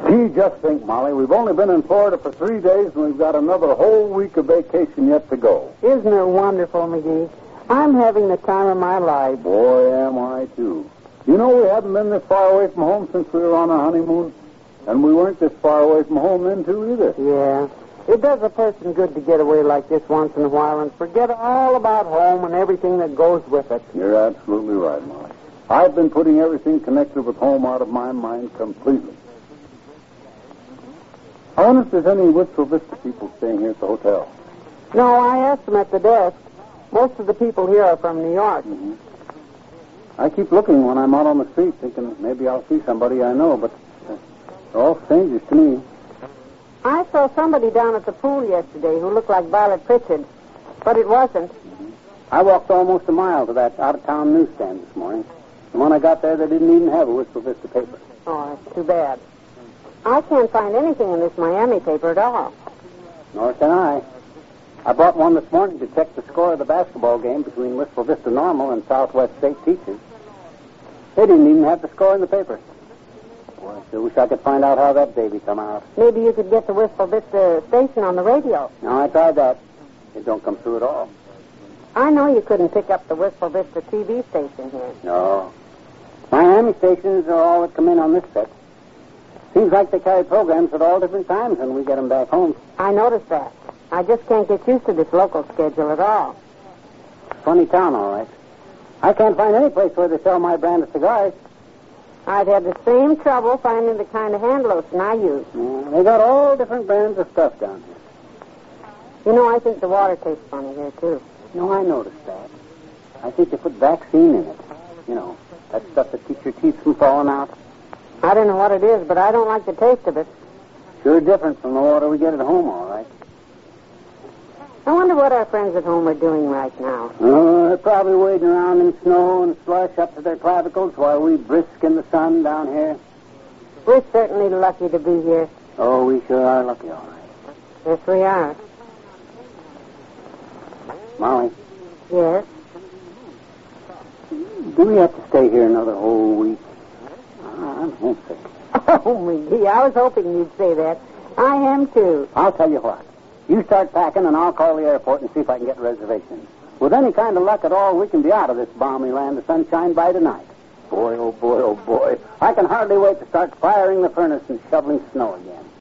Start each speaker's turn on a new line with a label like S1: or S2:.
S1: Gee, just think, Molly. We've only been in Florida for 3 days, and we've got another whole week of vacation yet to go.
S2: Isn't it wonderful, McGee? I'm having the time of my life.
S1: Boy, am I, too. You know, we haven't been this far away from home since we were on our honeymoon. And we weren't this far away from home then, too, either.
S2: Yeah. It does a person good to get away like this once in a while and forget all about home and everything that goes with it.
S1: You're absolutely right, Molly. I've been putting everything connected with home out of my mind completely. I wonder if there's any Wistful Vista people staying here at the hotel.
S2: No, I asked them at the desk. Most of the people here are from New York.
S1: Mm-hmm. I keep looking when I'm out on the street, thinking maybe I'll see somebody I know, but they're all strangers to me.
S2: I saw somebody down at the pool yesterday who looked like Violet Pritchard, but it wasn't.
S3: Mm-hmm. I walked almost a mile to that out-of-town newsstand this morning. And when I got there, they didn't even have a Wistful Vista paper.
S2: Oh, that's too bad. I can't find anything in this Miami paper at all.
S3: Nor can I. I bought one this morning to check the score of the basketball game between Wistful Vista Normal and Southwest State Teachers. They didn't even have the score in the paper. Boy, I sure wish I could find out how that baby come out.
S2: Maybe you could get the Wistful Vista station on the radio.
S3: No, I tried that. It don't come through at all.
S2: I know you couldn't pick up the Wistful Vista TV station here.
S3: No. Miami stations are all that come in on this set. Seems like they carry programs at all different times when we get them back home.
S2: I noticed that. I just can't get used to this local schedule at all.
S3: Funny town, all right. I can't find any place where they sell my brand of cigars.
S2: I'd had the same trouble finding the kind of hand lotion I use.
S3: Yeah, they got all different brands of stuff down here.
S2: You know, I think the water tastes funny here, too.
S3: No, I noticed that. I think they put vaccine in it. You know, that stuff that keeps your teeth from falling out.
S2: I don't know what it is, but I don't like the taste of it.
S3: Sure different from the water we get at home, all right.
S2: I wonder what our friends at home are doing right now.
S3: Oh, they're probably wading around in snow and slush up to their clavicles while we brisk in the sun down here.
S2: We're certainly lucky to be here.
S3: Oh, we sure are lucky, all right.
S2: Yes, we are.
S3: Molly.
S2: Yes?
S3: Do we have to stay here another whole week? I'm homesick.
S2: Oh, McGee, I was hoping you'd say that. I am, too.
S3: I'll tell you what. You start packing, and I'll call the airport and see if I can get reservations. With any kind of luck at all, we can be out of this balmy land of sunshine by tonight. Boy, oh boy, oh boy. I can hardly wait to start firing the furnace and shoveling snow again.